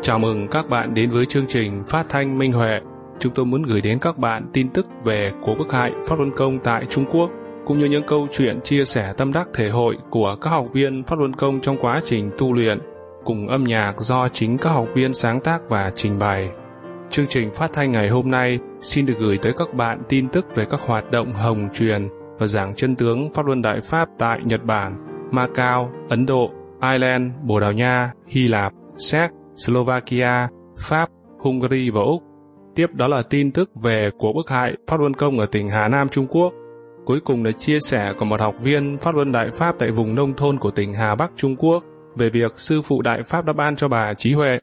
Chào mừng các bạn đến với chương trình Phát thanh Minh Huệ. Chúng tôi muốn gửi đến các bạn tin tức về cuộc bức hại Pháp Luân Công tại Trung Quốc, cũng như những câu chuyện chia sẻ tâm đắc thể hội của các học viên Pháp Luân Công trong quá trình tu luyện, cùng âm nhạc do chính các học viên sáng tác và trình bày. Chương trình phát thanh ngày hôm nay xin được gửi tới các bạn tin tức về các hoạt động hồng truyền và giảng chân tướng Pháp Luân Đại Pháp tại Nhật Bản, Macau, Ấn Độ, Ireland, Bồ Đào Nha, Hy Lạp, Séc, Slovakia, Pháp, Hungary và Úc. Tiếp đó là tin tức về cuộc bức hại Pháp Luân Công ở tỉnh Hà Nam, Trung Quốc. Cuối cùng là chia sẻ của một học viên Pháp Luân Đại Pháp tại vùng nông thôn của tỉnh Hà Bắc, Trung Quốc về việc sư phụ Đại Pháp đã ban cho bà trí huệ.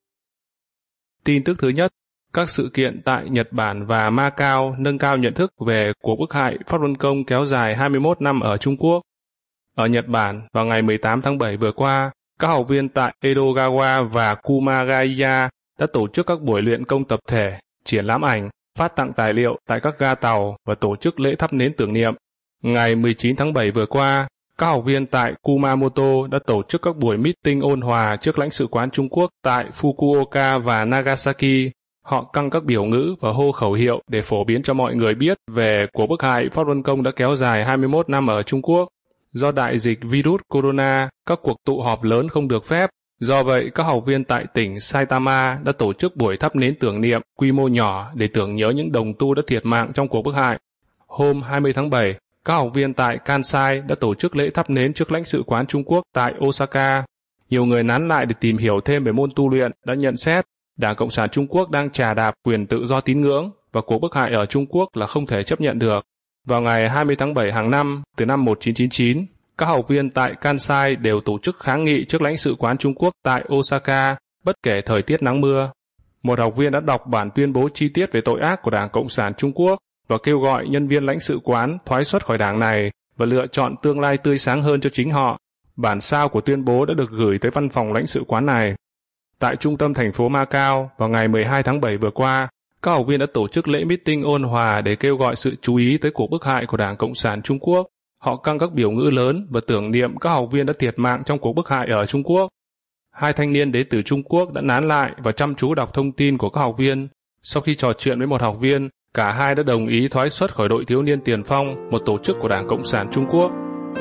Tin tức thứ nhất, các sự kiện tại Nhật Bản và Macau nâng cao nhận thức về cuộc bức hại Pháp Luân Công kéo dài 21 năm ở Trung Quốc. Ở Nhật Bản, vào ngày 18 tháng 7 vừa qua, các học viên tại Edogawa và Kumagaya đã tổ chức các buổi luyện công tập thể, triển lãm ảnh, phát tặng tài liệu tại các ga tàu và tổ chức lễ thắp nến tưởng niệm. Ngày 19 tháng 7 vừa qua, các học viên tại Kumamoto đã tổ chức các buổi meeting ôn hòa trước lãnh sự quán Trung Quốc tại Fukuoka và Nagasaki. Họ căng các biểu ngữ và hô khẩu hiệu để phổ biến cho mọi người biết về cuộc bức hại Pháp Luân Công đã kéo dài 21 năm ở Trung Quốc. Do đại dịch virus corona, các cuộc tụ họp lớn không được phép. Do vậy, các học viên tại tỉnh Saitama đã tổ chức buổi thắp nến tưởng niệm quy mô nhỏ để tưởng nhớ những đồng tu đã thiệt mạng trong cuộc bức hại. Hôm 20 tháng 7, các học viên tại Kansai đã tổ chức lễ thắp nến trước lãnh sự quán Trung Quốc tại Osaka. Nhiều người nán lại để tìm hiểu thêm về môn tu luyện đã nhận xét Đảng Cộng sản Trung Quốc đang chà đạp quyền tự do tín ngưỡng và cuộc bức hại ở Trung Quốc là không thể chấp nhận được. Vào ngày 20 tháng 7 hàng năm, từ năm 1999, các học viên tại Kansai đều tổ chức kháng nghị trước lãnh sự quán Trung Quốc tại Osaka, bất kể thời tiết nắng mưa. Một học viên đã đọc bản tuyên bố chi tiết về tội ác của Đảng Cộng sản Trung Quốc và kêu gọi nhân viên lãnh sự quán thoái xuất khỏi đảng này và lựa chọn tương lai tươi sáng hơn cho chính họ. Bản sao của tuyên bố đã được gửi tới văn phòng lãnh sự quán này. Tại trung tâm thành phố Macau, vào ngày 12 tháng 7 vừa qua, các học viên đã tổ chức lễ meeting ôn hòa để kêu gọi sự chú ý tới cuộc bức hại của Đảng Cộng sản Trung Quốc. Họ căng các biểu ngữ lớn và tưởng niệm các học viên đã thiệt mạng trong cuộc bức hại ở Trung Quốc. Hai thanh niên đến từ Trung Quốc đã nán lại và chăm chú đọc thông tin của các học viên. Sau khi trò chuyện với một học viên, cả hai đã đồng ý thoái xuất khỏi đội thiếu niên tiền phong, một tổ chức của Đảng Cộng sản Trung Quốc.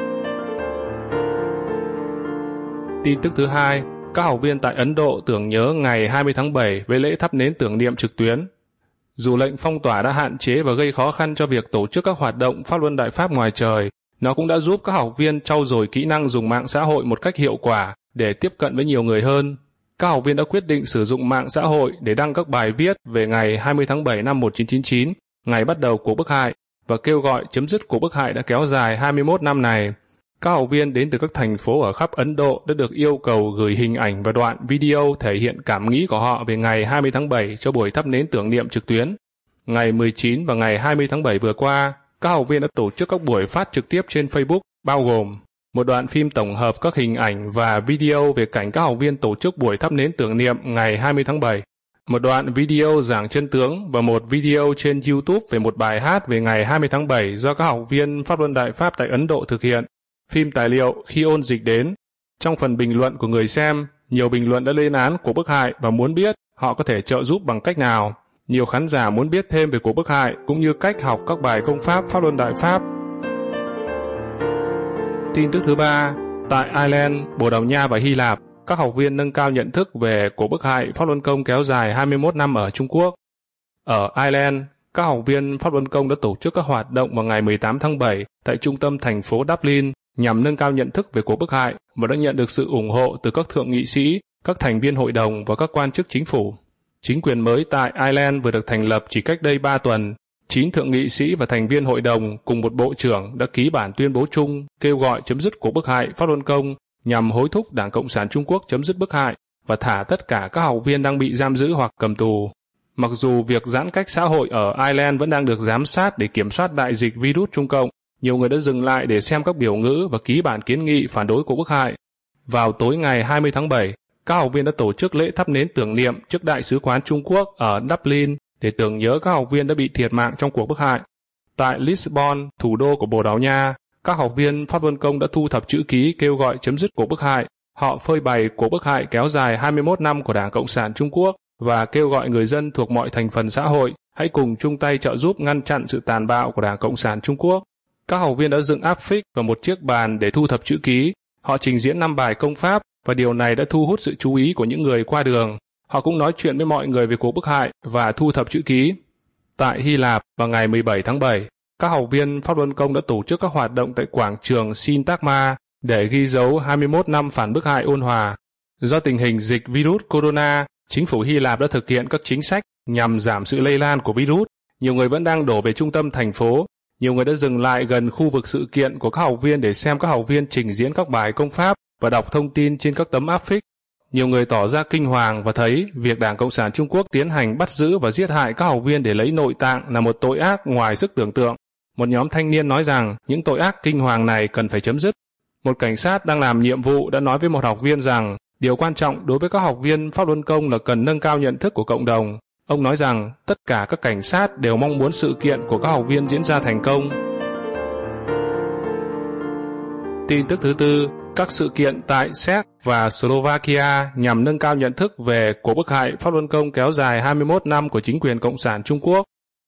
Tin tức thứ hai, các học viên tại Ấn Độ tưởng nhớ ngày 20 tháng 7 với lễ thắp nến tưởng niệm trực tuyến. Dù lệnh phong tỏa đã hạn chế và gây khó khăn cho việc tổ chức các hoạt động Pháp Luân Đại Pháp ngoài trời, nó cũng đã giúp các học viên trau dồi kỹ năng dùng mạng xã hội một cách hiệu quả để tiếp cận với nhiều người hơn. Các học viên đã quyết định sử dụng mạng xã hội để đăng các bài viết về ngày 20 tháng 7 năm 1999, ngày bắt đầu cuộc bức hại, và kêu gọi chấm dứt cuộc bức hại đã kéo dài 21 năm này. Các học viên đến từ các thành phố ở khắp Ấn Độ đã được yêu cầu gửi hình ảnh và đoạn video thể hiện cảm nghĩ của họ về ngày 20 tháng 7 cho buổi thắp nến tưởng niệm trực tuyến. Ngày 19 và ngày 20 tháng 7 vừa qua, các học viên đã tổ chức các buổi phát trực tiếp trên Facebook, bao gồm một đoạn phim tổng hợp các hình ảnh và video về cảnh các học viên tổ chức buổi thắp nến tưởng niệm ngày 20 tháng 7, một đoạn video giảng chân tướng và một video trên YouTube về một bài hát về ngày 20 tháng 7 do các học viên Pháp Luân Đại Pháp tại Ấn Độ thực hiện. Phim tài liệu khi ôn dịch đến. Trong phần bình luận của người xem, nhiều bình luận đã lên án cuộc bức hại và muốn biết họ có thể trợ giúp bằng cách nào. Nhiều khán giả muốn biết thêm về cuộc bức hại cũng như cách học các bài công pháp Pháp Luân Đại Pháp. Tin tức thứ ba, tại Ireland, Bồ Đào Nha và Hy Lạp, các học viên nâng cao nhận thức về cuộc bức hại Pháp Luân Công kéo dài 21 năm ở Trung Quốc. Ở Ireland, các học viên Pháp Luân Công đã tổ chức các hoạt động vào ngày 18 tháng 7 tại trung tâm thành phố Dublin nhằm nâng cao nhận thức về cuộc bức hại và đã nhận được sự ủng hộ từ các thượng nghị sĩ, các thành viên hội đồng và các quan chức chính phủ. Chính quyền mới tại Ireland vừa được thành lập chỉ cách đây 3 tuần. 9 thượng nghị sĩ và thành viên hội đồng cùng một bộ trưởng đã ký bản tuyên bố chung kêu gọi chấm dứt cuộc bức hại Pháp Luân Công nhằm hối thúc Đảng Cộng sản Trung Quốc chấm dứt bức hại và thả tất cả các học viên đang bị giam giữ hoặc cầm tù. Mặc dù việc giãn cách xã hội ở Ireland vẫn đang được giám sát để kiểm soát đại dịch virus Trung Cộng, nhiều người đã dừng lại để xem các biểu ngữ và ký bản kiến nghị phản đối cuộc bức hại. Vào tối ngày 20 tháng 7, các học viên đã tổ chức lễ thắp nến tưởng niệm trước Đại sứ quán Trung Quốc ở Dublin để tưởng nhớ các học viên đã bị thiệt mạng trong cuộc bức hại. Tại Lisbon, thủ đô của Bồ Đào Nha, các học viên Pháp Luân Công đã thu thập chữ ký kêu gọi chấm dứt cuộc bức hại Họ phơi bày cuộc bức hại kéo dài 21 năm của Đảng Cộng sản Trung Quốc và kêu gọi người dân thuộc mọi thành phần xã hội hãy cùng chung tay trợ giúp ngăn chặn sự tàn bạo của Đảng Cộng sản Trung Quốc. Các học viên đã dựng áp phích và một chiếc bàn để thu thập chữ ký. Họ trình diễn 5 bài công pháp và điều này đã thu hút sự chú ý của những người qua đường. Họ cũng nói chuyện với mọi người về cuộc bức hại và thu thập chữ ký. Tại Hy Lạp vào ngày 17 tháng 7, các học viên Pháp Luân Công đã tổ chức các hoạt động tại quảng trường Syntagma để ghi dấu 21 năm phản bức hại ôn hòa. Do tình hình dịch virus corona, chính phủ Hy Lạp đã thực hiện các chính sách nhằm giảm sự lây lan của virus. Nhiều người vẫn đang đổ về trung tâm thành phố. Nhiều người đã dừng lại gần khu vực sự kiện của các học viên để xem các học viên trình diễn các bài công pháp và đọc thông tin trên các tấm áp phích. Nhiều người tỏ ra kinh hoàng và thấy việc Đảng Cộng sản Trung Quốc tiến hành bắt giữ và giết hại các học viên để lấy nội tạng là một tội ác ngoài sức tưởng tượng. Một nhóm thanh niên nói rằng những tội ác kinh hoàng này cần phải chấm dứt. Một cảnh sát đang làm nhiệm vụ đã nói với một học viên rằng điều quan trọng đối với các học viên Pháp Luân Công là cần nâng cao nhận thức của cộng đồng. Ông nói rằng tất cả các cảnh sát đều mong muốn sự kiện của các học viên diễn ra thành công. Tin tức thứ tư, các sự kiện tại Séc và Slovakia nhằm nâng cao nhận thức về cuộc bức hại Pháp Luân Công kéo dài 21 năm của chính quyền Cộng sản Trung Quốc.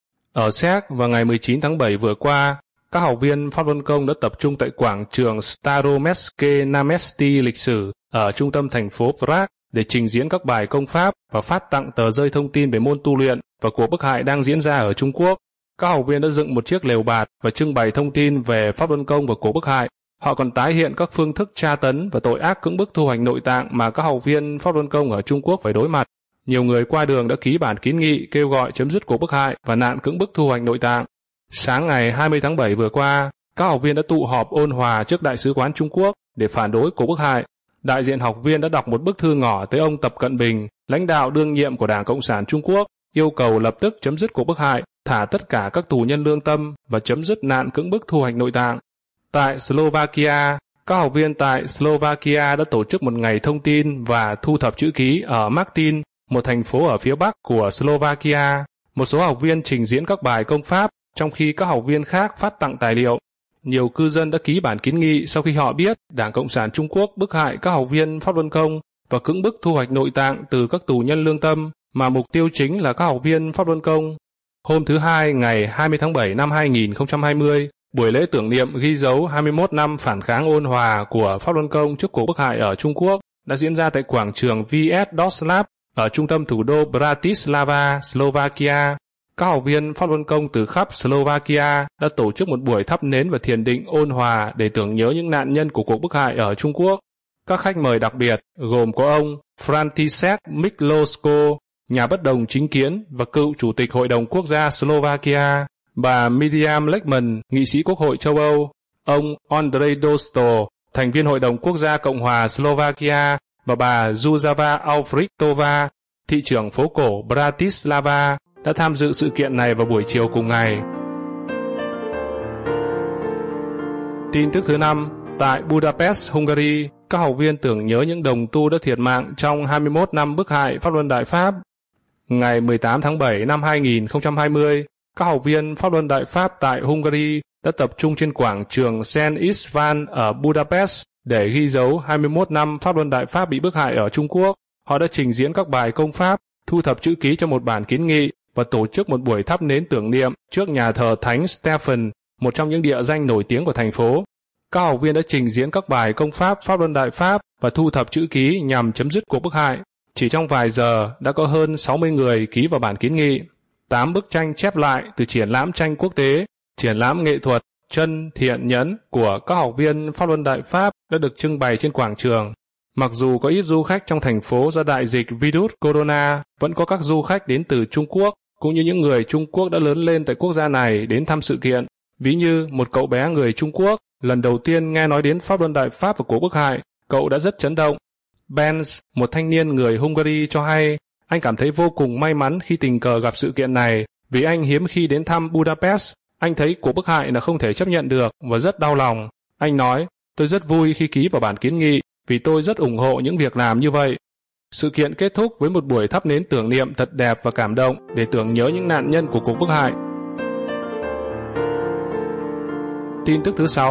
Ở Séc vào ngày 19 tháng 7 vừa qua, các học viên Pháp Luân Công đã tập trung tại quảng trường Staromestské náměstí lịch sử ở trung tâm thành phố Prague để trình diễn các bài công pháp và phát tặng tờ rơi thông tin về môn tu luyện và cuộc bức hại đang diễn ra ở Trung Quốc. Các học viên đã dựng một chiếc lều bạt và trưng bày thông tin về Pháp Luân Công và cuộc bức hại. Họ còn tái hiện các phương thức tra tấn và tội ác cưỡng bức thu hoạch nội tạng mà các học viên Pháp Luân Công ở Trung Quốc phải đối mặt. Nhiều người qua đường đã ký bản kiến nghị kêu gọi chấm dứt cuộc bức hại và nạn cưỡng bức thu hoạch nội tạng. Sáng ngày 20 tháng 7 vừa qua, các học viên đã tụ họp ôn hòa trước Đại sứ quán Trung Quốc để phản đối cuộc bức hại. Đại diện học viên đã đọc một bức thư ngỏ tới ông Tập Cận Bình, lãnh đạo đương nhiệm của Đảng Cộng sản Trung Quốc, yêu cầu lập tức chấm dứt cuộc bức hại, thả tất cả các tù nhân lương tâm và chấm dứt nạn cưỡng bức thu hoạch nội tạng. Tại Slovakia, các học viên tại Slovakia đã tổ chức một ngày thông tin và thu thập chữ ký ở Martin, một thành phố ở phía bắc của Slovakia. Một số học viên trình diễn các bài công pháp, trong khi các học viên khác phát tặng tài liệu. Nhiều cư dân đã ký bản kiến nghị sau khi họ biết Đảng Cộng sản Trung Quốc bức hại các học viên Pháp Luân Công và cưỡng bức thu hoạch nội tạng từ các tù nhân lương tâm, mà mục tiêu chính là các học viên Pháp Luân Công. Hôm thứ Hai, ngày 20 tháng 7 năm 2020, buổi lễ tưởng niệm ghi dấu 21 năm phản kháng ôn hòa của Pháp Luân Công trước cuộc bức hại ở Trung Quốc đã diễn ra tại quảng trường Vítězslav ở trung tâm thủ đô Bratislava, Slovakia. Các học viên Pháp Luân Công từ khắp Slovakia đã tổ chức một buổi thắp nến và thiền định ôn hòa để tưởng nhớ những nạn nhân của cuộc bức hại ở Trung Quốc. Các khách mời đặc biệt gồm có ông František Mikloško, nhà bất đồng chính kiến và cựu chủ tịch Hội đồng Quốc gia Slovakia, bà Miriam Lechman, nghị sĩ Quốc hội châu Âu, ông Ondrej Dostal, thành viên Hội đồng Quốc gia Cộng hòa Slovakia, và bà Zuzava Alfredtová, thị trưởng phố cổ Bratislava, đã tham dự sự kiện này vào buổi chiều cùng ngày. Tin tức thứ 5, tại Budapest, Hungary, các học viên tưởng nhớ những đồng tu đã thiệt mạng trong 21 năm bức hại Pháp Luân Đại Pháp. Ngày 18 tháng 7 năm 2020, các học viên Pháp Luân Đại Pháp tại Hungary đã tập trung trên quảng trường Szent István ở Budapest để ghi dấu 21 năm Pháp Luân Đại Pháp bị bức hại ở Trung Quốc. Họ đã trình diễn các bài công pháp, thu thập chữ ký cho một bản kiến nghị và tổ chức một buổi thắp nến tưởng niệm trước nhà thờ Thánh Stephen, một trong những địa danh nổi tiếng của thành phố. Các học viên đã trình diễn các bài công pháp Pháp Luân Đại Pháp và thu thập chữ ký nhằm chấm dứt cuộc bức hại. Chỉ trong vài giờ đã có hơn 60 người ký vào bản kiến nghị. 8 bức tranh chép lại từ triển lãm tranh quốc tế, triển lãm nghệ thuật Chân Thiện Nhẫn của các học viên Pháp Luân Đại Pháp đã được trưng bày trên quảng trường. Mặc dù có ít du khách trong thành phố do đại dịch virus corona, vẫn có các du khách đến từ Trung Quốc, cũng như những người Trung Quốc đã lớn lên tại quốc gia này đến thăm sự kiện. Ví như một cậu bé người Trung Quốc, lần đầu tiên nghe nói đến Pháp Luân Đại Pháp và cuộc bức hại, cậu đã rất chấn động. Benz, một thanh niên người Hungary cho hay, anh cảm thấy vô cùng may mắn khi tình cờ gặp sự kiện này, vì anh hiếm khi đến thăm Budapest. Anh thấy cuộc bức hại là không thể chấp nhận được và rất đau lòng. Anh nói, tôi rất vui khi ký vào bản kiến nghị, vì tôi rất ủng hộ những việc làm như vậy. Sự kiện kết thúc với một buổi thắp nến tưởng niệm thật đẹp và cảm động để tưởng nhớ những nạn nhân của cuộc bức hại. Tin tức thứ 6,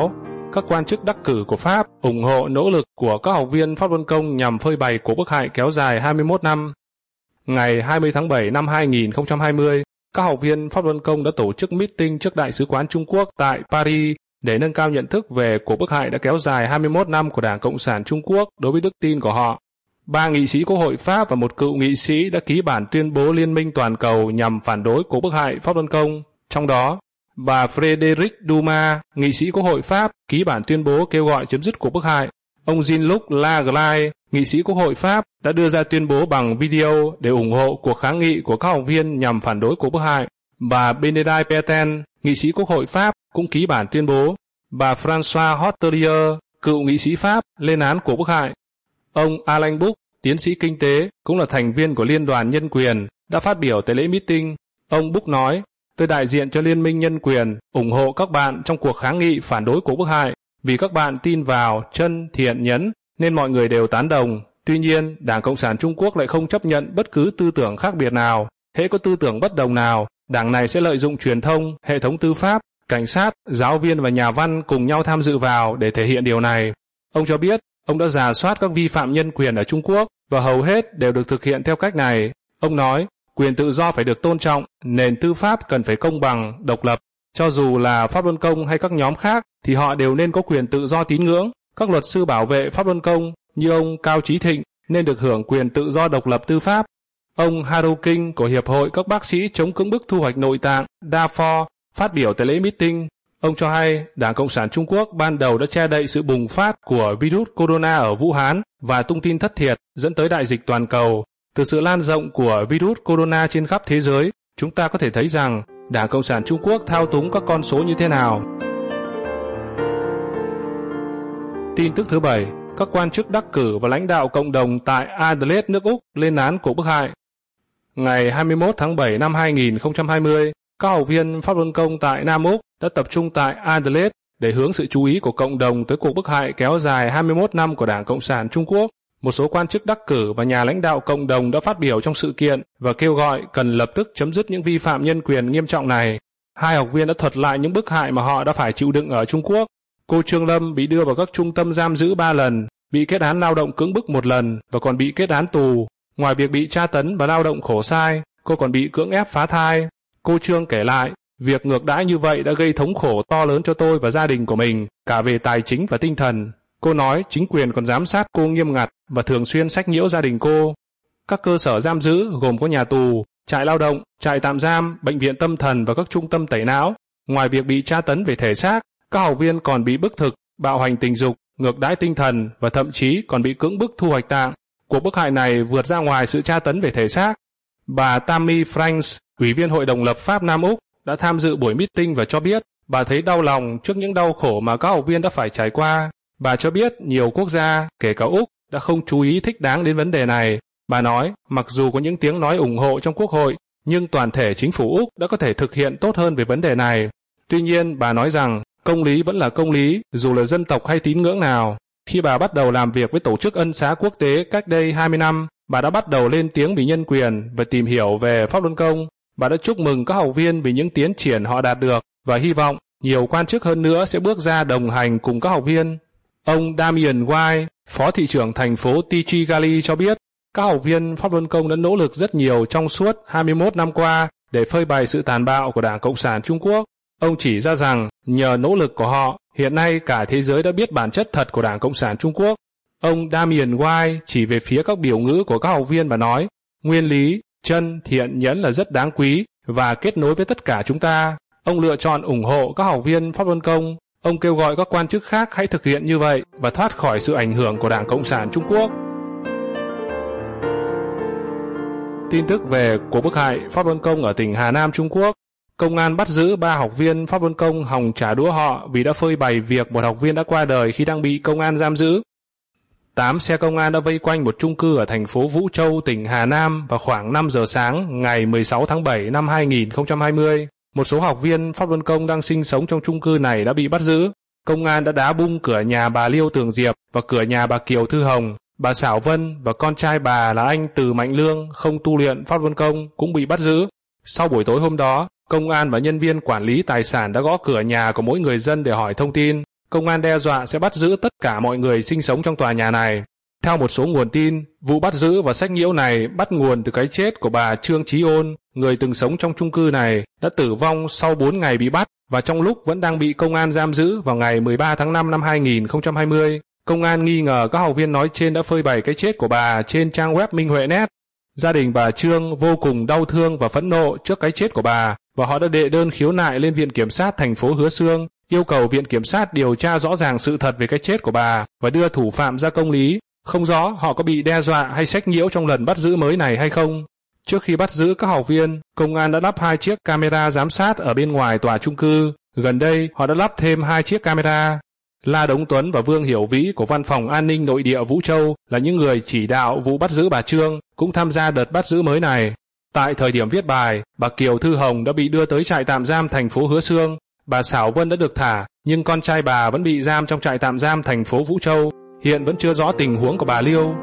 các quan chức đắc cử của Pháp ủng hộ nỗ lực của các học viên Pháp Luân Công nhằm phơi bày cuộc bức hại kéo dài 21 năm. Ngày 20 tháng 7 năm 2020, các học viên Pháp Luân Công đã tổ chức meeting trước Đại sứ quán Trung Quốc tại Paris để nâng cao nhận thức về cuộc bức hại đã kéo dài 21 năm của Đảng Cộng sản Trung Quốc đối với đức tin của họ. 3 nghị sĩ Quốc hội Pháp và một cựu nghị sĩ đã ký bản tuyên bố liên minh toàn cầu nhằm phản đối cuộc bức hại Pháp Luân Công. Trong đó, bà Frédéric Dumas, nghị sĩ Quốc hội Pháp, ký bản tuyên bố kêu gọi chấm dứt cuộc bức hại. Ông Jean-Luc Laglai, nghị sĩ Quốc hội Pháp, đã đưa ra tuyên bố bằng video để ủng hộ cuộc kháng nghị của các học viên nhằm phản đối cuộc bức hại. Bà Bénédicte Pétain, nghị sĩ Quốc hội Pháp, cũng ký bản tuyên bố. Bà François Hotelier, cựu nghị sĩ Pháp, lên án cuộc bức hại. Ông Alain Bouc, tiến sĩ kinh tế, cũng là thành viên của Liên đoàn Nhân quyền, đã phát biểu tại lễ meeting. Ông Bouc nói, tôi đại diện cho Liên minh Nhân quyền, ủng hộ các bạn trong cuộc kháng nghị phản đối cuộc bức hại, vì các bạn tin vào chân, thiện, nhẫn, nên mọi người đều tán đồng. Tuy nhiên, Đảng Cộng sản Trung Quốc lại không chấp nhận bất cứ tư tưởng khác biệt nào. Hễ có tư tưởng bất đồng nào, đảng này sẽ lợi dụng truyền thông, hệ thống tư pháp, cảnh sát, giáo viên và nhà văn cùng nhau tham dự vào để thể hiện điều này. Ông cho biết, ông đã rà soát các vi phạm nhân quyền ở Trung Quốc và hầu hết đều được thực hiện theo cách này. Ông nói, quyền tự do phải được tôn trọng, nền tư pháp cần phải công bằng, độc lập. Cho dù là Pháp Luân Công hay các nhóm khác thì họ đều nên có quyền tự do tín ngưỡng. Các luật sư bảo vệ Pháp Luân Công như ông Cao Chí Thịnh nên được hưởng quyền tự do độc lập tư pháp. Ông Haru King của Hiệp hội các bác sĩ chống cưỡng bức thu hoạch nội tạng Darfur phát biểu tại lễ meeting. Ông cho hay Đảng Cộng sản Trung Quốc ban đầu đã che đậy sự bùng phát của virus corona ở Vũ Hán và tung tin thất thiệt dẫn tới đại dịch toàn cầu. Từ sự lan rộng của virus corona trên khắp thế giới, chúng ta có thể thấy rằng Đảng Cộng sản Trung Quốc thao túng các con số như thế nào. Tin tức thứ 7, các quan chức đắc cử và lãnh đạo cộng đồng tại Adelaide, nước Úc lên án cuộc bức hại. Ngày 21 tháng 7 năm 2020, các học viên Pháp Luân Công tại Nam Úc đã tập trung tại Adelaide để hướng sự chú ý của cộng đồng tới cuộc bức hại kéo dài 21 năm của Đảng Cộng sản Trung Quốc. Một số quan chức đắc cử và nhà lãnh đạo cộng đồng đã phát biểu trong sự kiện và kêu gọi cần lập tức chấm dứt những vi phạm nhân quyền nghiêm trọng này. Hai học viên đã thuật lại những bức hại mà họ đã phải chịu đựng ở Trung Quốc. Cô Trương Lâm bị đưa vào các trung tâm giam giữ 3 lần, bị kết án lao động cưỡng bức 1 lần và còn bị kết án tù. Ngoài việc bị tra tấn và lao động khổ sai, cô còn bị cưỡng ép phá thai. Cô Trương kể lại, việc ngược đãi như vậy đã gây thống khổ to lớn cho tôi và gia đình của mình, cả về tài chính và tinh thần. Cô nói chính quyền còn giám sát cô nghiêm ngặt và thường xuyên sách nhiễu gia đình cô. Các cơ sở giam giữ gồm có nhà tù, trại lao động, trại tạm giam, bệnh viện tâm thần và các trung tâm tẩy não. Ngoài việc bị tra tấn về thể xác, các học viên còn bị bức thực, bạo hành tình dục, ngược đãi tinh thần và thậm chí còn bị cưỡng bức thu hoạch tạng. Cuộc bức hại này vượt ra ngoài sự tra tấn về thể xác. Bà Tammy Franks, Ủy viên Hội đồng lập pháp Nam Úc, đã tham dự buổi meeting và cho biết bà thấy đau lòng trước những đau khổ mà các học viên đã phải trải qua. Bà cho biết nhiều quốc gia, kể cả Úc, đã không chú ý thích đáng đến vấn đề này. Bà nói, mặc dù có những tiếng nói ủng hộ trong Quốc hội, nhưng toàn thể chính phủ Úc đã có thể thực hiện tốt hơn về vấn đề này. Tuy nhiên, bà nói rằng, công lý vẫn là công lý, dù là dân tộc hay tín ngưỡng nào. Khi bà bắt đầu làm việc với Tổ chức Ân xá Quốc tế cách đây 20 năm, bà đã bắt đầu lên tiếng vì nhân quyền và tìm hiểu về Pháp Luân Công. Bà đã chúc mừng các học viên vì những tiến triển họ đạt được và hy vọng nhiều quan chức hơn nữa sẽ bước ra đồng hành cùng các học viên. Ông Damien White, Phó thị trưởng thành phố Tichigali cho biết, các học viên Pháp Luân Công đã nỗ lực rất nhiều trong suốt 21 năm qua để phơi bày sự tàn bạo của Đảng Cộng sản Trung Quốc. Ông chỉ ra rằng, nhờ nỗ lực của họ, hiện nay cả thế giới đã biết bản chất thật của Đảng Cộng sản Trung Quốc. Ông Damien White chỉ về phía các biểu ngữ của các học viên và nói, nguyên lý, chân, thiện, nhẫn là rất đáng quý và kết nối với tất cả chúng ta. Ông lựa chọn ủng hộ các học viên Pháp Luân Công. Ông kêu gọi các quan chức khác hãy thực hiện như vậy và thoát khỏi sự ảnh hưởng của Đảng Cộng sản Trung Quốc. Tin tức về cuộc bức hại Pháp Luân Công ở tỉnh Hà Nam, Trung Quốc. Công an bắt giữ 3 học viên Pháp Luân Công hòng trả đũa họ vì đã phơi bày việc một học viên đã qua đời khi đang bị công an giam giữ. 8 xe công an đã vây quanh một chung cư ở thành phố Vũ Châu, tỉnh Hà Nam vào khoảng 5 giờ sáng ngày 16 tháng 7 năm 2020. Một số học viên Pháp Luân Công đang sinh sống trong chung cư này đã bị bắt giữ. Công an đã đá bung cửa nhà bà Liêu Tường Diệp và cửa nhà bà Kiều Thư Hồng. Bà Xảo Vân và con trai bà là anh Từ Mạnh Lương không tu luyện Pháp Luân Công cũng bị bắt giữ. Sau buổi tối hôm đó, công an và nhân viên quản lý tài sản đã gõ cửa nhà của mỗi người dân để hỏi thông tin. công an đe dọa sẽ bắt giữ tất cả mọi người sinh sống trong tòa nhà này. Theo một số nguồn tin, vụ bắt giữ và sách nhiễu này bắt nguồn từ cái chết của bà Trương Chí Ôn, người từng sống trong chung cư này, đã tử vong sau 4 ngày bị bắt và trong lúc vẫn đang bị công an giam giữ vào ngày 13 tháng 5 năm 2020. Công an nghi ngờ các học viên nói trên đã phơi bày cái chết của bà trên trang web Minh Huệ Net. Gia đình bà Trương vô cùng đau thương và phẫn nộ trước cái chết của bà và họ đã đệ đơn khiếu nại lên Viện Kiểm sát thành phố Hứa Xương, yêu cầu Viện Kiểm sát điều tra rõ ràng sự thật về cái chết của bà và đưa thủ phạm ra công lý. Không rõ họ có bị đe dọa hay sách nhiễu trong lần bắt giữ mới này hay không. Trước khi bắt giữ các học viên, công an đã lắp 2 chiếc camera giám sát ở bên ngoài tòa chung cư. Gần đây, họ đã lắp thêm 2 chiếc camera. La Đống Tuấn và Vương Hiểu Vĩ của Văn phòng An ninh Nội địa Vũ Châu là những người chỉ đạo vụ bắt giữ bà Trương, cũng tham gia đợt bắt giữ mới này. Tại thời điểm viết bài, bà Kiều Thư Hồng đã bị đưa tới trại tạm giam thành phố Hứa Xương. Bà Sảo Vân đã được thả, nhưng con trai bà vẫn bị giam trong trại tạm giam thành phố Vũ Châu. Hiện vẫn chưa rõ tình huống của bà Liêu.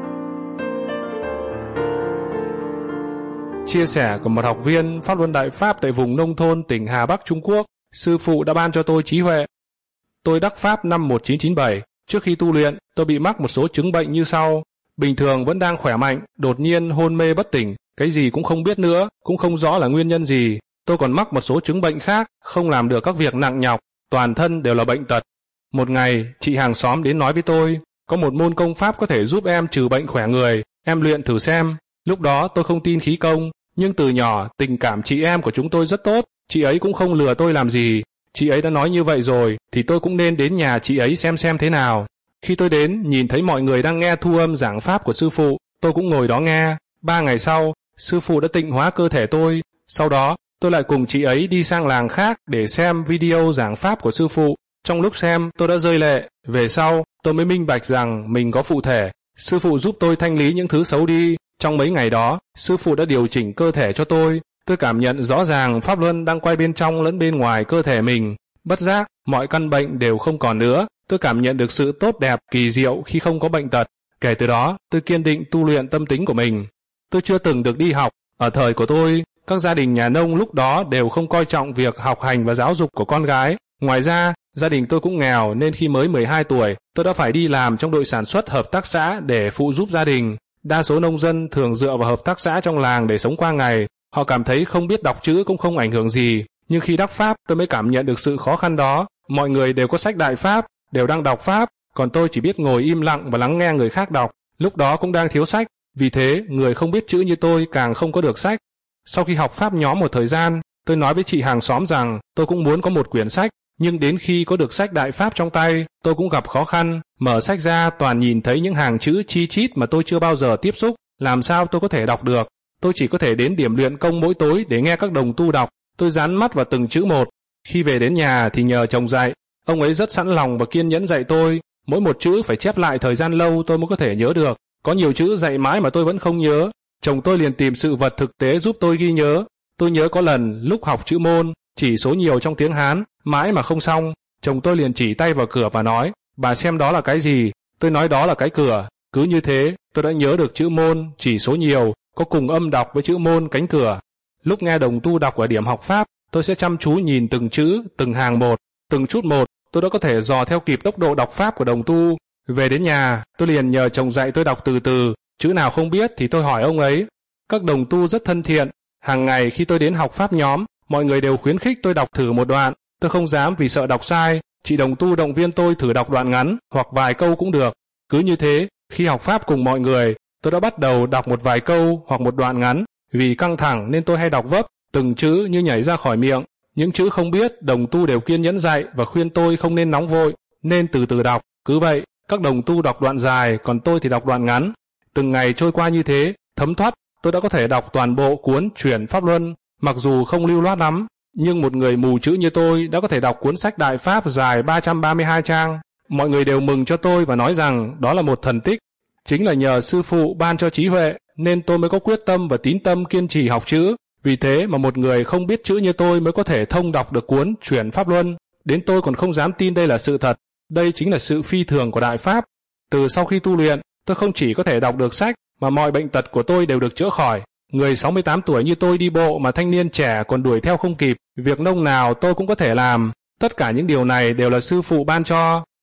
Chia sẻ của một học viên pháp luân Đại Pháp tại vùng nông thôn tỉnh Hà Bắc Trung Quốc: sư phụ đã ban cho tôi trí huệ. Tôi đắc Pháp năm 1997. Trước khi tu luyện, tôi bị mắc một số chứng bệnh như sau. Bình thường vẫn đang khỏe mạnh, đột nhiên hôn mê bất tỉnh, cái gì cũng không biết nữa, cũng không rõ là nguyên nhân gì. Tôi còn mắc một số chứng bệnh khác, không làm được các việc nặng nhọc, toàn thân đều là bệnh tật. Một ngày, chị hàng xóm đến nói với tôi, có một môn công pháp có thể giúp em trừ bệnh khỏe người, em luyện thử xem. Lúc đó tôi không tin khí công, nhưng từ nhỏ tình cảm chị em của chúng tôi rất tốt, chị ấy cũng không lừa tôi làm gì. Chị ấy đã nói như vậy rồi thì tôi cũng nên đến nhà chị ấy xem thế nào. Khi tôi đến, nhìn thấy mọi người đang nghe thu âm giảng pháp của sư phụ, tôi cũng ngồi đó nghe. 3 ngày sau, sư phụ đã tịnh hóa cơ thể tôi. Sau đó, tôi lại cùng chị ấy đi sang làng khác để xem video giảng pháp của sư phụ. Trong lúc xem, tôi đã rơi lệ. Về sau, tôi mới minh bạch rằng mình có phụ thể. Sư phụ giúp tôi thanh lý những thứ xấu đi. Trong mấy ngày đó, sư phụ đã điều chỉnh cơ thể cho tôi. Tôi cảm nhận rõ ràng pháp luân đang quay bên trong lẫn bên ngoài cơ thể mình. Bất giác, mọi căn bệnh đều không còn nữa. Tôi cảm nhận được sự tốt đẹp, kỳ diệu khi không có bệnh tật. Kể từ đó, tôi kiên định tu luyện tâm tính của mình. Tôi chưa từng được đi học. Ở thời của tôi, các gia đình nhà nông lúc đó đều không coi trọng việc học hành và giáo dục của con gái. Ngoài ra, gia đình tôi cũng nghèo nên khi mới 12 tuổi, tôi đã phải đi làm trong đội sản xuất hợp tác xã để phụ giúp gia đình. Đa số nông dân thường dựa vào hợp tác xã trong làng để sống qua ngày. Họ cảm thấy không biết đọc chữ cũng không ảnh hưởng gì. Nhưng khi đắc Pháp, tôi mới cảm nhận được sự khó khăn đó. Mọi người đều có sách Đại Pháp, đều đang đọc Pháp, còn tôi chỉ biết ngồi im lặng và lắng nghe người khác đọc. Lúc đó cũng đang thiếu sách, vì thế người không biết chữ như tôi càng không có được sách. Sau khi học Pháp nhóm một thời gian, tôi nói với chị hàng xóm rằng tôi cũng muốn có một quyển sách. Nhưng đến khi có được sách Đại Pháp trong tay, tôi cũng gặp khó khăn. Mở sách ra toàn nhìn thấy những hàng chữ chi chít mà tôi chưa bao giờ tiếp xúc. Làm sao tôi có thể đọc được? Tôi chỉ có thể đến điểm luyện công mỗi tối để nghe các đồng tu đọc. Tôi dán mắt vào từng chữ một. Khi về đến nhà thì nhờ chồng dạy. Ông ấy rất sẵn lòng và kiên nhẫn dạy tôi. Mỗi một chữ phải chép lại thời gian lâu tôi mới có thể nhớ được. Có nhiều chữ dạy mãi mà tôi vẫn không nhớ. Chồng tôi liền tìm sự vật thực tế giúp tôi ghi nhớ. Tôi nhớ có lần lúc học chữ môn, chỉ số nhiều trong tiếng Hán, mãi mà không xong. Chồng tôi liền chỉ tay vào cửa và nói, bà xem đó là cái gì? Tôi nói đó là cái cửa. Cứ như thế, tôi đã nhớ được chữ môn, chỉ số nhiều, có cùng âm đọc với chữ môn, cánh cửa. Lúc nghe đồng tu đọc ở điểm học Pháp, tôi sẽ chăm chú nhìn từng chữ, từng hàng một, từng chút một, tôi đã có thể dò theo kịp tốc độ đọc Pháp của đồng tu. Về đến nhà, tôi liền nhờ chồng dạy tôi đọc từ từ, chữ nào không biết thì tôi hỏi ông ấy. Các đồng tu rất thân thiện, hàng ngày khi tôi đến học Pháp nhóm, mọi người đều khuyến khích tôi đọc thử một đoạn. Tôi không dám vì sợ đọc sai, chị đồng tu động viên tôi thử đọc đoạn ngắn, hoặc vài câu cũng được. Cứ như thế, khi học Pháp cùng mọi người, tôi đã bắt đầu đọc một vài câu hoặc một đoạn ngắn. Vì căng thẳng nên tôi hay đọc vấp, từng chữ như nhảy ra khỏi miệng. Những chữ không biết, đồng tu đều kiên nhẫn dạy và khuyên tôi không nên nóng vội, nên từ từ đọc. Cứ vậy, các đồng tu đọc đoạn dài, còn tôi thì đọc đoạn ngắn. Từng ngày trôi qua như thế, thấm thoát, tôi đã có thể đọc toàn bộ cuốn Chuyển Pháp Luân. Mặc dù không lưu loát lắm, nhưng một người mù chữ như tôi đã có thể đọc cuốn sách Đại Pháp dài 332 trang. Mọi người đều mừng cho tôi và nói rằng đó là một thần tích. Chính là nhờ sư phụ ban cho trí huệ, nên tôi mới có quyết tâm và tín tâm kiên trì học chữ. Vì thế mà một người không biết chữ như tôi mới có thể thông đọc được cuốn Chuyển Pháp Luân. Đến tôi còn không dám tin đây là sự thật. Đây chính là sự phi thường của Đại Pháp. Từ sau khi tu luyện, tôi không chỉ có thể đọc được sách, mà mọi bệnh tật của tôi đều được chữa khỏi. Người 68 tuổi như tôi đi bộ mà thanh niên trẻ còn đuổi theo không kịp. Việc nông nào tôi cũng có thể làm. Tất cả những điều này đều là sư phụ ban cho.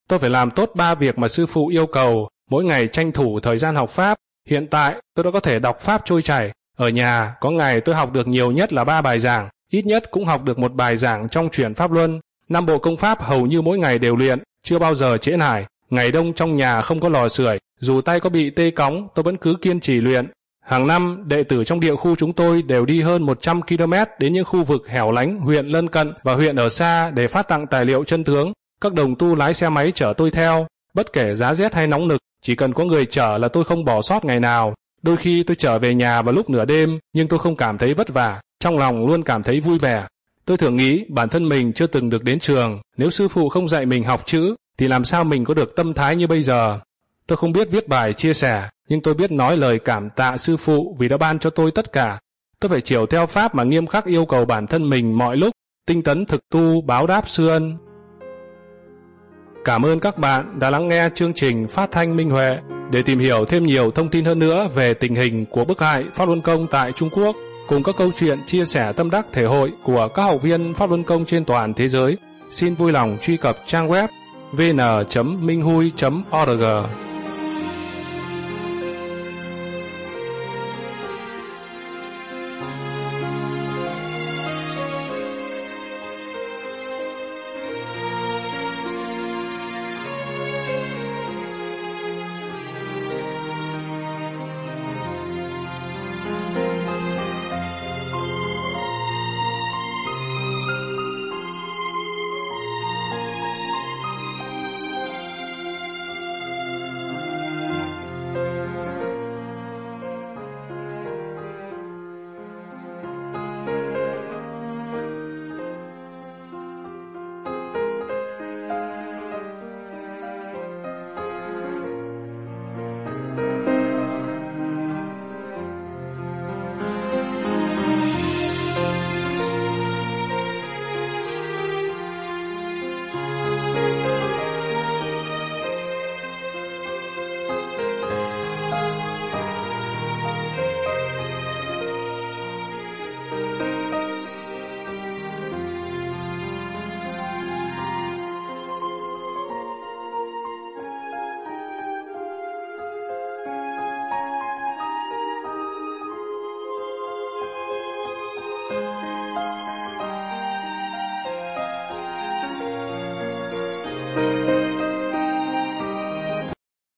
Tôi phải làm tốt 3 việc mà sư phụ yêu cầu, mỗi ngày tranh thủ thời gian học Pháp. Hiện tại, tôi đã có thể đọc Pháp trôi chảy. Ở nhà, có ngày tôi học được nhiều nhất là 3 bài giảng, ít nhất cũng học được 1 bài giảng trong truyện Pháp Luân. 5 bộ công pháp hầu như mỗi ngày đều luyện, chưa bao giờ trễ nải. Ngày đông trong nhà không có lò sưởi, dù tay có bị tê cóng, tôi vẫn cứ kiên trì luyện. Hàng năm, đệ tử trong địa khu chúng tôi đều đi hơn 100 km đến những khu vực hẻo lánh, huyện lân cận và huyện ở xa để phát tặng tài liệu chân tướng. Các đồng tu lái xe máy chở tôi theo, bất kể giá rét hay nóng nực, chỉ cần có người chở là tôi không bỏ sót ngày nào. Đôi khi tôi trở về nhà vào lúc nửa đêm, nhưng tôi không cảm thấy vất vả, trong lòng luôn cảm thấy vui vẻ. Tôi thường nghĩ bản thân mình chưa từng được đến trường, nếu sư phụ không dạy mình học chữ, thì làm sao mình có được tâm thái như bây giờ. Tôi không biết viết bài chia sẻ, nhưng tôi biết nói lời cảm tạ sư phụ vì đã ban cho tôi tất cả. Tôi phải chiều theo pháp mà nghiêm khắc yêu cầu bản thân mình mọi lúc, tinh tấn thực tu báo đáp sư ân. Cảm ơn các bạn đã lắng nghe chương trình phát thanh Minh Huệ. Để tìm hiểu thêm nhiều thông tin hơn nữa về tình hình của bức hại Pháp Luân Công tại Trung Quốc, cùng các câu chuyện chia sẻ tâm đắc thể hội của các học viên Pháp Luân Công trên toàn thế giới, xin vui lòng truy cập trang web vn.minhui.org.